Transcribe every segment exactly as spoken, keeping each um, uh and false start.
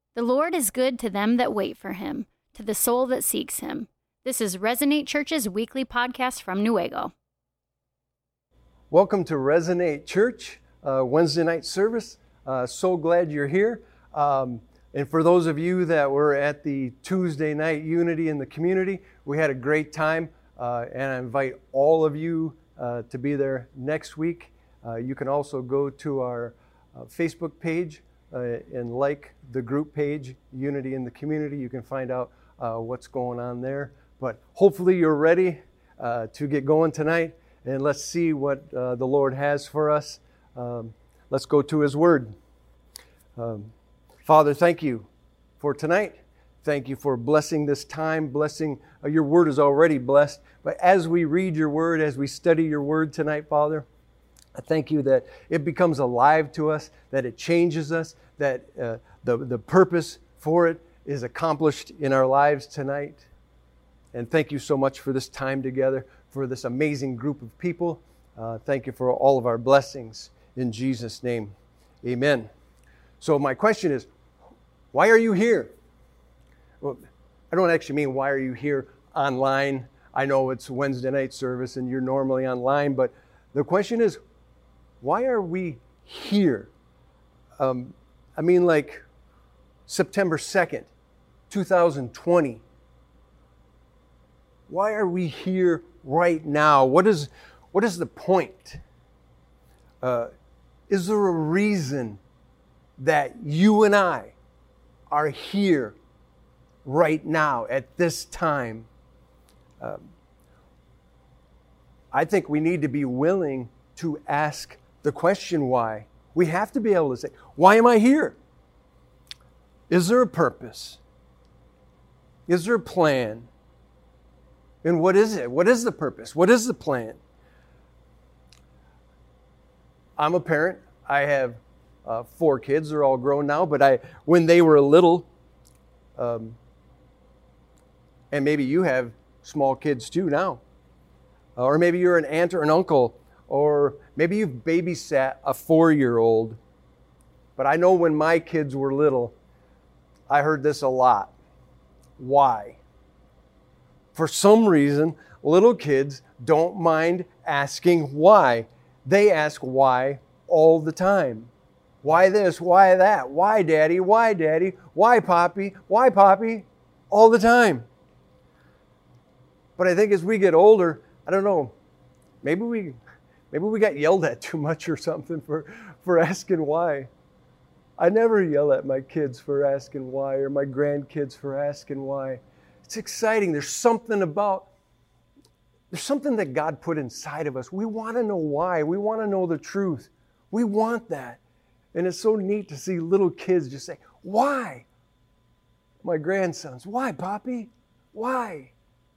The Lord is good to them that wait for him, to the soul that seeks him. This is Resonate Church's weekly podcast from Newaygo. Welcome to Resonate Church, uh, Wednesday night service. Uh, so glad you're here. Um, and for those of you that were at the Tuesday night Unity in the community, we had a great time. Uh, and I invite all of you uh, to be there next week. Uh, you can also go to our uh, Facebook page uh, and like the group page, Unity in the Community. You can find out uh, what's going on there. But hopefully you're ready uh, to get going tonight, and let's see what uh, the Lord has for us. Um, let's go to His Word. Um, Father, thank you for tonight. Thank you for blessing this time, blessing, uh, your Word is already blessed. But as we read your Word, as we study your Word tonight, Father, I thank you that it becomes alive to us, that it changes us, that uh, the, the purpose for it is accomplished in our lives tonight. And thank you so much for this time together, for this amazing group of people. Uh, thank you for all of our blessings. In Jesus' name, amen. So my question is, why are you here? Well, I don't actually mean why are you here online. I know it's Wednesday night service and you're normally online, but the question is, why are we here? Um, I mean, like September second, two thousand twenty. Why are we here right now? What is, what is the point? Uh, is there a reason that you and I are here right now at this time? Um, I think we need to be willing to ask the question why. We have to be able to say, why am I here? Is there a purpose? Is there a plan? And what is it? What is the purpose? What is the plan? I'm a parent. I have uh, four kids. They're all grown now. But I, when they were little, um, and maybe you have small kids too now, or maybe you're an aunt or an uncle, or maybe you've babysat a four-year-old. But I know when my kids were little, I heard this a lot. Why? For some reason, little kids don't mind asking why. They ask why all the time. Why this? Why that? Why, Daddy? Why, Daddy? Why, Poppy? Why, Poppy? All the time. But I think as we get older, I don't know, maybe we maybe we got yelled at too much or something for, for asking why. I never yell at my kids for asking why, or my grandkids for asking why. It's exciting. There's something about, there's something that God put inside of us. We want to know why. We want to know the truth. We want that. And it's so neat to see little kids just say, why? My grandsons, why, Poppy? Why?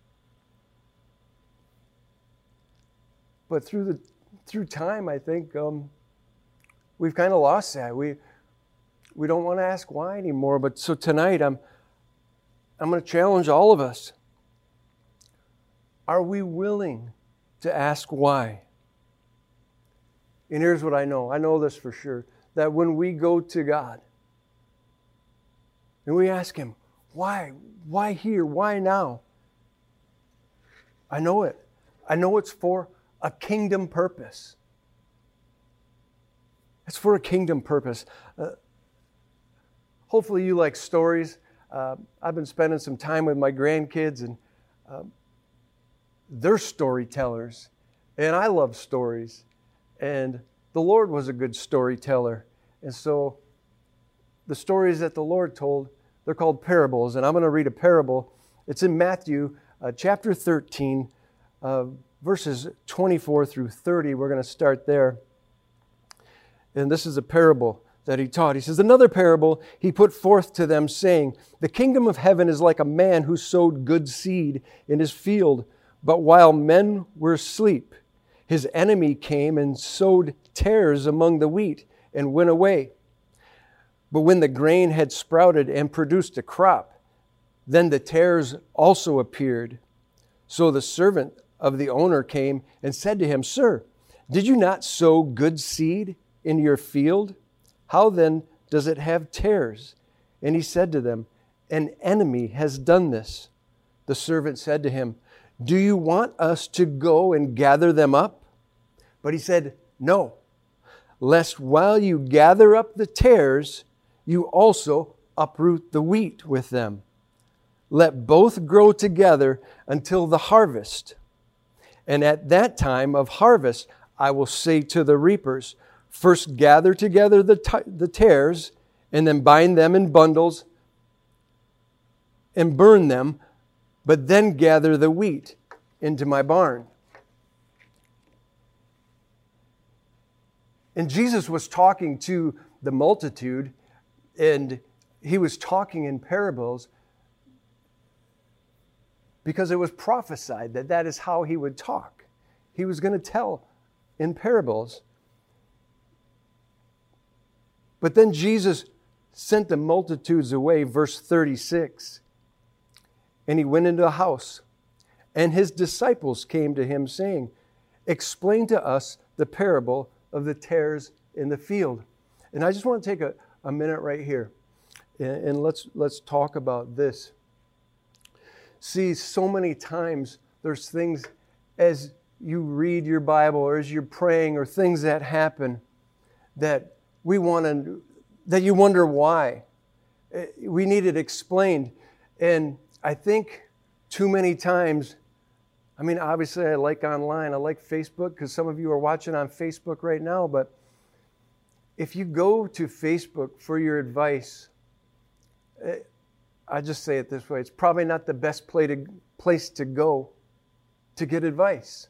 But through the through time, I think um, we've kind of lost that. We we don't want to ask why anymore. But so tonight, I'm I'm going to challenge all of us. Are we willing to ask why? And here's what I know. I know this for sure. That when we go to God and we ask Him, why? Why here? Why now? I know it. I know it's for a kingdom purpose. It's for a kingdom purpose. Uh, hopefully you like stories. Uh, I've been spending some time with my grandkids, and uh, they're storytellers. And I love stories. And the Lord was a good storyteller. And so the stories that the Lord told, they're called parables. And I'm going to read a parable. It's in Matthew uh, chapter thirteen, uh, verses twenty-four through thirty. We're going to start there. And this is a parable that He taught. He says, another parable He put forth to them, saying, the kingdom of heaven is like a man who sowed good seed in his field. But while men were asleep, his enemy came and sowed tares among the wheat and went away. But when the grain had sprouted and produced a crop, then the tares also appeared. So the servant of the owner came and said to him, Sir, did you not sow good seed in your field? How then does it have tares? And he said to them, "An enemy has done this." The servant said to him, "Do you want us to go and gather them up?" But he said, "No, lest while you gather up the tares, you also uproot the wheat with them. Let both grow together until the harvest. And at that time of harvest, I will say to the reapers, first gather together the, t- the tares, and then bind them in bundles and burn them, but then gather the wheat into my barn." And Jesus was talking to the multitude, and he was talking in parables because it was prophesied that that is how he would talk. He was going to tell in parables. But then Jesus sent the multitudes away, verse thirty-six. And he went into a house, and his disciples came to him, saying, "Explain to us the parable of the tares in the field." And I just want to take a, a minute right here, and, and let's let's talk about this. See, so many times there's things as you read your Bible or as you're praying or things that happen that we want to, that you wonder why. We need it explained. And I think too many times, I mean, obviously I like online, I like Facebook because some of you are watching on Facebook right now, but if you go to Facebook for your advice, I just say it this way, it's probably not the best play to, place to go to get advice.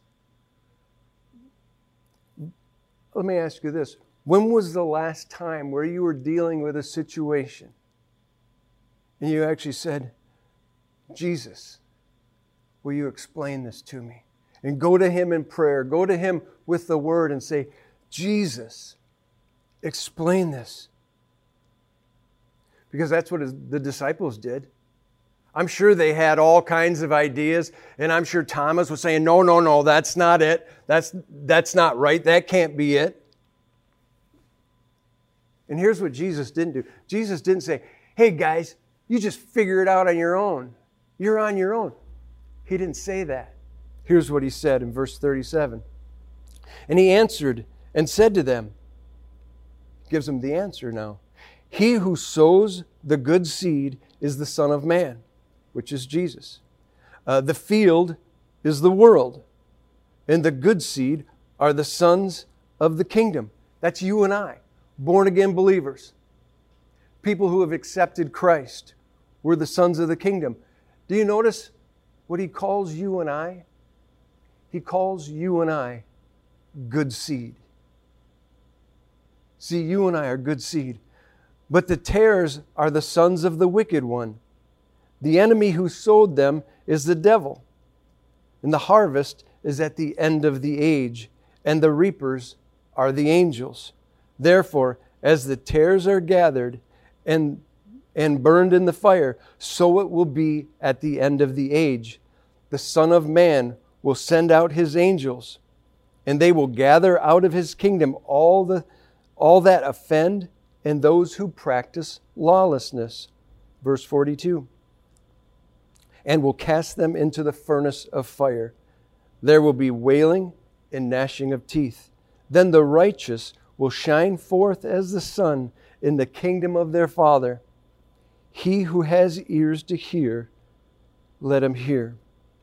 Let me ask you this. When was the last time where you were dealing with a situation and you actually said, "Jesus, will you explain this to me?" And go to him in prayer. Go to him with the word and say, "Jesus, explain this." Because that's what his, the disciples did. I'm sure they had all kinds of ideas, and I'm sure Thomas was saying, no, no, no, that's not it. That's, that's not right. That can't be it. And here's what Jesus didn't do. Jesus didn't say, "Hey guys, you just figure it out on your own. You're on your own." He didn't say that. Here's what he said in verse thirty-seven. And he answered and said to them, gives them the answer now, "He who sows the good seed is the Son of Man," which is Jesus. Uh, the field is the world, and the good seed are the sons of the kingdom. That's you and I, born-again believers, people who have accepted Christ. We're the sons of the kingdom. Do you notice what he calls you and I? He calls you and I good seed. See, you and I are good seed. But the tares are the sons of the wicked one. The enemy who sowed them is the devil. And the harvest is at the end of the age, and the reapers are the angels. Therefore, as the tares are gathered and, and burned in the fire, so it will be at the end of the age. The Son of Man will send out his angels, and they will gather out of his kingdom all the all that offend and those who practice lawlessness. Verse forty-two. And will cast them into the furnace of fire. There will be wailing and gnashing of teeth. Then the righteous will shine forth as the sun in the kingdom of their Father. He who has ears to hear, let him hear.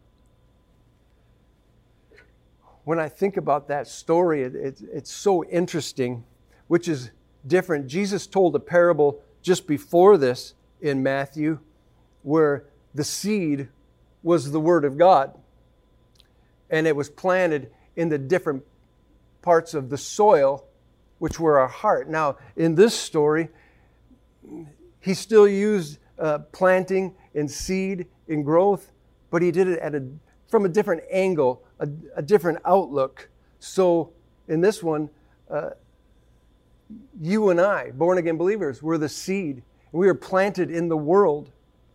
When I think about that story, it, it, it's so interesting, which is different. Jesus told a parable just before this in Matthew where the seed was the Word of God. And it was planted in the different parts of the soil, which were our heart. Now, in this story, he still used uh, planting and seed and growth, but he did it at a, from a different angle, a, a different outlook. So in this one, uh, you and I, born-again believers, were the seed. We were planted in the world.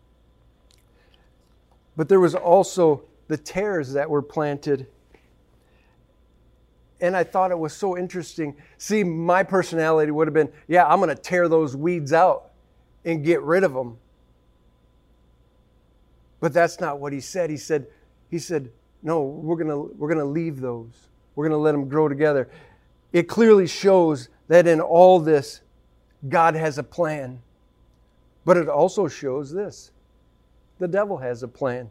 But there was also the tares that were planted. And I thought it was so interesting. See, my personality would have been, yeah, I'm going to tear those weeds out. and get rid of them. But that's not what he said. He said, he said, no, we're gonna we're gonna leave those. We're gonna let them grow together. It clearly shows that in all this, God has a plan. But it also shows this. The devil has a plan.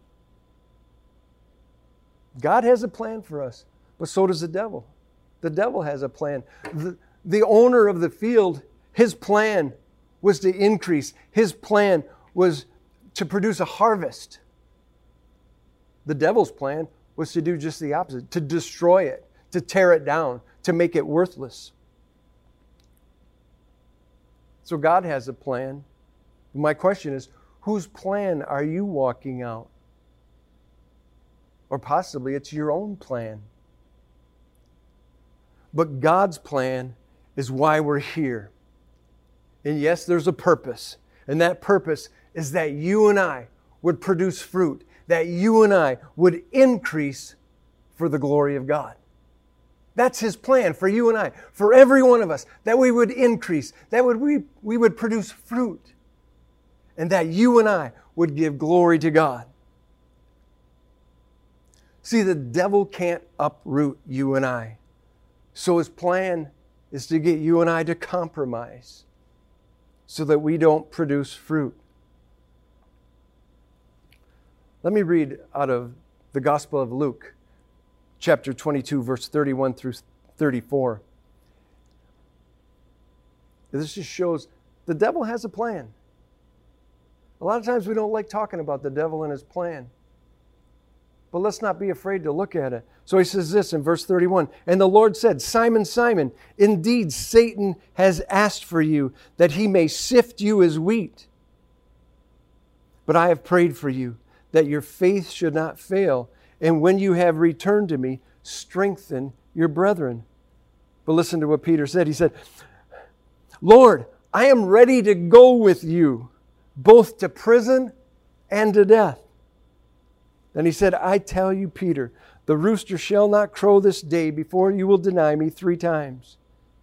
God has a plan for us, but so does the devil. The devil has a plan. The, the owner of the field, his plan was to increase. His plan was to produce a harvest. The devil's plan was to do just the opposite, to destroy it, to tear it down, to make it worthless. So God has a plan. My question is, whose plan are you walking out? Or possibly it's your own plan. But God's plan is why we're here. And yes, there's a purpose. And that purpose is that you and I would produce fruit, that you and I would increase for the glory of God. That's His plan for you and I, for every one of us, that we would increase, that would we, we would produce fruit, and that you and I would give glory to God. See, the devil can't uproot you and I. So his plan is to get you and I to compromise so that we don't produce fruit. Let me read out of the Gospel of Luke, chapter twenty-two, verse thirty-one through thirty-four. This just shows the devil has a plan. A lot of times we don't like talking about the devil and his plan. But let's not be afraid to look at it. So he says this in verse thirty-one, "And the Lord said, Simon, Simon, indeed Satan has asked for you that he may sift you as wheat. But I have prayed for you that your faith should not fail. And when you have returned to me, strengthen your brethren." But listen to what Peter said. He said, "Lord, I am ready to go with you, both to prison and to death." Then he said, "I tell you, Peter, the rooster shall not crow this day before you will deny me three times."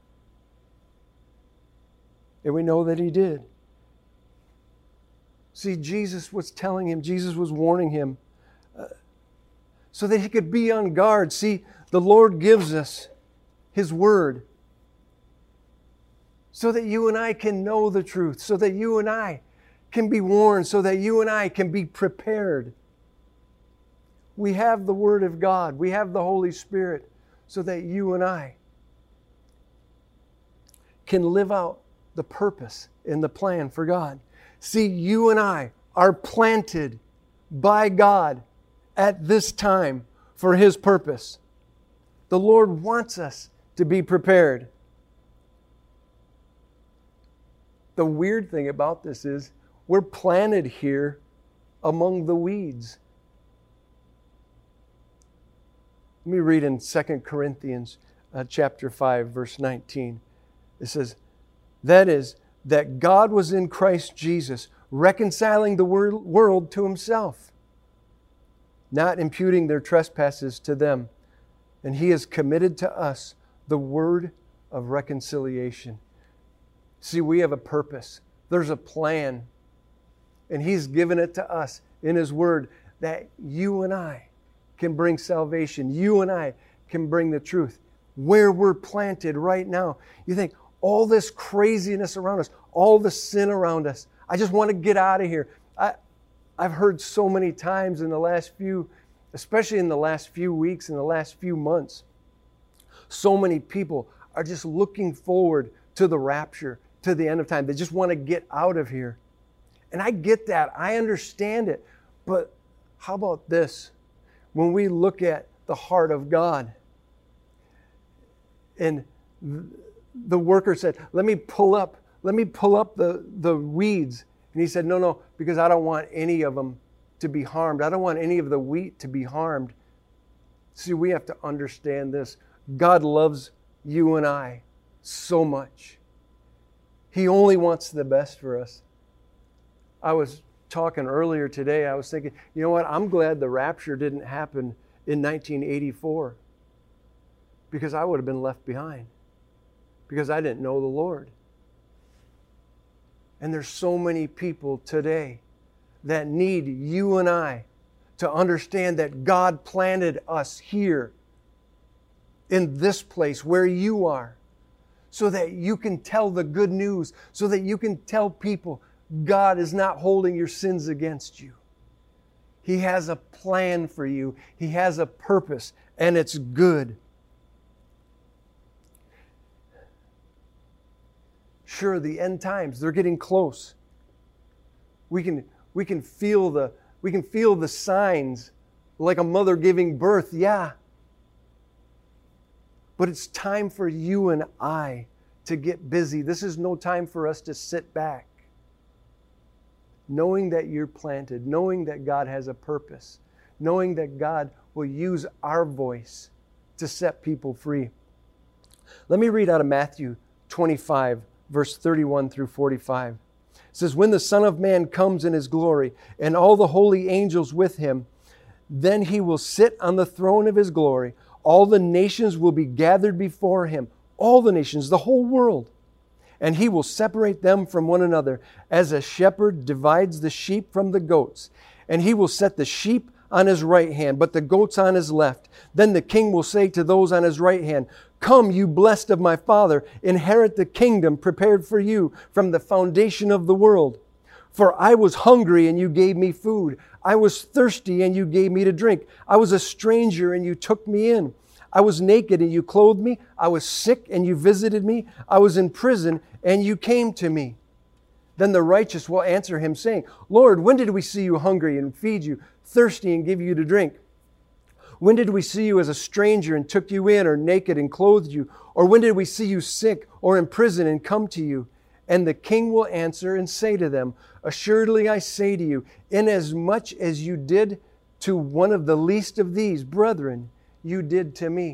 And we know that he did. See, Jesus was telling him, Jesus was warning him uh, so that he could be on guard. See, the Lord gives us His Word so that you and I can know the truth, so that you and I can be warned, so that you and I can be prepared. We have the Word of God. We have the Holy Spirit so that you and I can live out the purpose and the plan for God. See, you and I are planted by God at this time for His purpose. The Lord wants us to be prepared. The weird thing about this is we're planted here among the weeds. Let me read in Second Corinthians uh, chapter five, verse nineteen. It says, "That is, that God was in Christ Jesus, reconciling the wor- world to Himself, not imputing their trespasses to them. And He has committed to us the word of reconciliation." See, we have a purpose. There's a plan. And He's given it to us in His Word that you and I can bring salvation. You and I can bring the truth. Where we're planted right now. You think, all this craziness around us, all the sin around us, I just want to get out of here. I, I've heard so many times in the last few, especially in the last few weeks, in the last few months, so many people are just looking forward to the rapture, to the end of time. They just want to get out of here. And I get that. I understand it. But how about this? When we look at the heart of God, and the worker said, let me pull up, let me pull up the, the weeds. And he said, no, no, because I don't want any of them to be harmed. I don't want any of the wheat to be harmed. See, we have to understand this. God loves you and I so much. He only wants the best for us. I was talking earlier today, I was thinking, you know what, I'm glad the rapture didn't happen in nineteen eighty-four, because I would have been left behind, because I didn't know the Lord. And there's so many people today that need you and I to understand that God planted us here in this place where you are, so that you can tell the good news, so that you can tell people God is not holding your sins against you. He has a plan for you. He has a purpose, and it's good. Sure, the end times, they're getting close. We can, we can feel the, we can feel the signs like a mother giving birth, yeah. But it's time for you and I to get busy. This is no time for us to sit back. Knowing that you're planted, knowing that God has a purpose, knowing that God will use our voice to set people free. Let me read out of Matthew twenty-five, verse thirty-one through forty-five. It says, "When the Son of Man comes in His glory, and all the holy angels with Him, then He will sit on the throne of His glory. All the nations will be gathered before Him." All the nations, the whole world. "And He will separate them from one another, as a shepherd divides the sheep from the goats. And He will set the sheep on His right hand, but the goats on His left. Then the King will say to those on His right hand, 'Come, you blessed of my Father, inherit the kingdom prepared for you from the foundation of the world. For I was hungry, and you gave me food. I was thirsty, and you gave me to drink. I was a stranger, and you took me in. I was naked, and you clothed me. I was sick, and you visited me. I was in prison, and you came to me.' Then the righteous will answer Him, saying, 'Lord, when did we see you hungry and feed you, thirsty and give you to drink? When did we see you as a stranger and took you in, or naked and clothed you? Or when did we see you sick or in prison and come to you?' And the King will answer and say to them, 'Assuredly I say to you, inasmuch as you did to one of the least of these brethren, you did to me.'"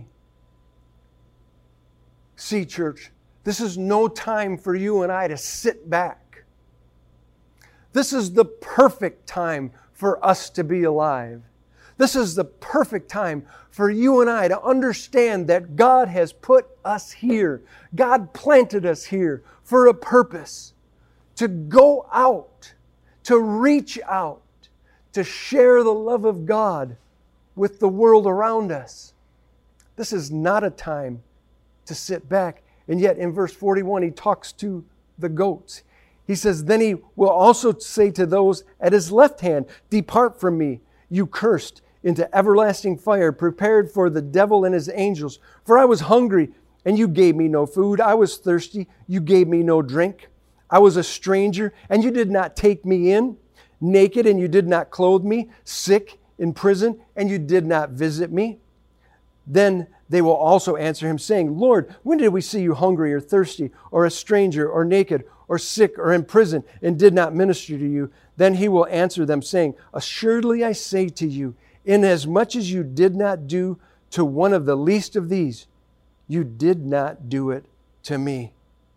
See, church, this is no time for you and I to sit back. This is the perfect time for us to be alive. This is the perfect time for you and I to understand that God has put us here. God planted us here for a purpose. To go out, to reach out, to share the love of God with the world around us. This is not a time to sit back. And yet in verse forty-one, He talks to the goats. He says, "Then He will also say to those at His left hand, 'Depart from me, you cursed, into everlasting fire, prepared for the devil and his angels. For I was hungry, and you gave me no food. I was thirsty, you gave me no drink. I was a stranger, and you did not take me in. Naked, and you did not clothe me. Sick, in prison, and you did not visit me.' Then they will also answer Him, saying, 'Lord, when did we see you hungry or thirsty, or a stranger, or naked, or sick, or in prison, and did not minister to you?' Then He will answer them, saying, 'Assuredly I say to you, inasmuch as you did not do to one of the least of these, you did not do it to me.'"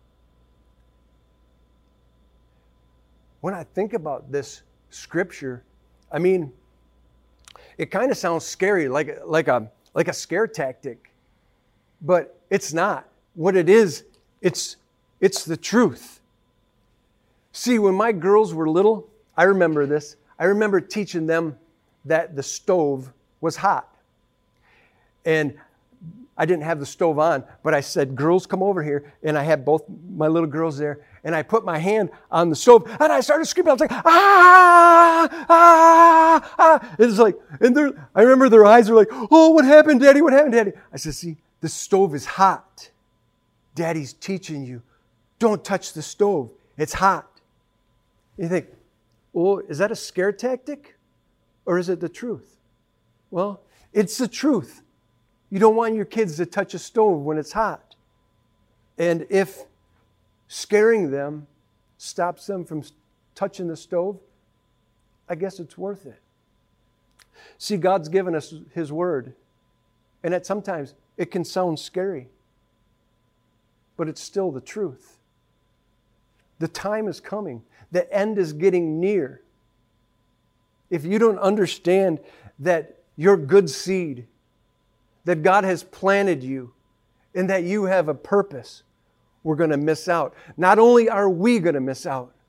When I think about this scripture, I mean, it kind of sounds scary, like, like, a, like a scare tactic. But it's not. What it is, it's, it's the truth. See, when my girls were little, I remember this. I remember teaching them that the stove was hot. And I didn't have the stove on, but I said, "Girls, come over here." And I had both my little girls there. And I put my hand on the stove, and I started screaming. I was like, "Ah, ah, ah." It's like, and I remember their eyes were like, "Oh, what happened, Daddy? What happened, Daddy?" I said, "See, the stove is hot. Daddy's teaching you. Don't touch the stove. It's hot." You think, "Oh, is that a scare tactic? Or is it the truth?" Well, it's the truth. You don't want your kids to touch a stove when it's hot. And if scaring them stops them from touching the stove, I guess it's worth it. See, God's given us His Word. And at sometimes it can sound scary. But it's still the truth. The time is coming. The end is getting near. If you don't understand that you're good seed, that God has planted you, and that you have a purpose, we're going to miss out. Not only are we going to miss out,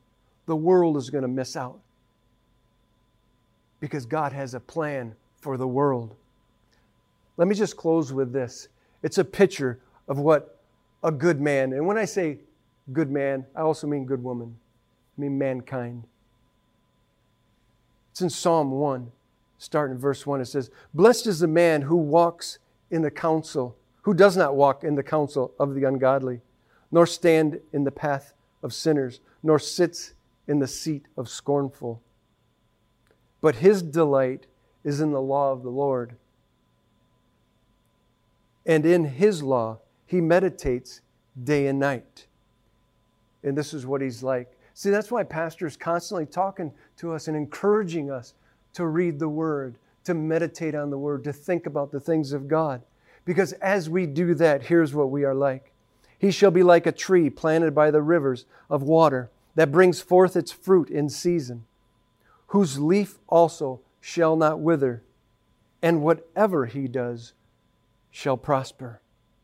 the world is going to miss out. Because God has a plan for the world. Let me just close with this. It's a picture of what a good man, and when I say good man, I also mean good woman. I mean mankind. It's in Psalm one, starting in verse one. It says, "Blessed is the man who walks in the counsel, who does not walk in the counsel of the ungodly, nor stand in the path of sinners, nor sits in the seat of scornful. But his delight is in the law of the Lord. And in his law he meditates day and night." And this is what he's like. See, that's why Pastor is constantly talking to us and encouraging us to read the Word, to meditate on the Word, to think about the things of God. Because as we do that, here's what we are like. "He shall be like a tree planted by the rivers of water that brings forth its fruit in season, whose leaf also shall not wither, and whatever he does shall prosper."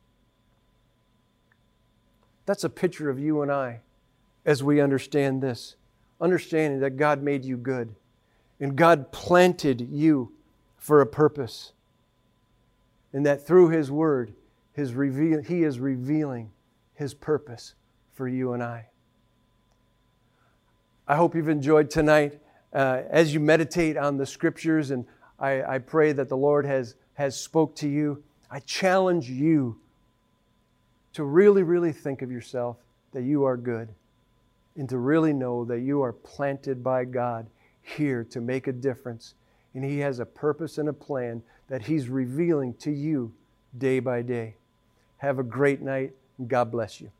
That's a picture of you and I as we understand this. Understanding that God made you good and God planted you for a purpose. And that through His Word, His reveal, He is revealing His purpose for you and I. I hope you've enjoyed tonight uh, as you meditate on the Scriptures, and I, I pray that the Lord has, has spoke to you. I challenge you to really, really think of yourself that you are good, and to really know that you are planted by God here to make a difference. And He has a purpose and a plan that He's revealing to you day by day. Have a great night, and God bless you.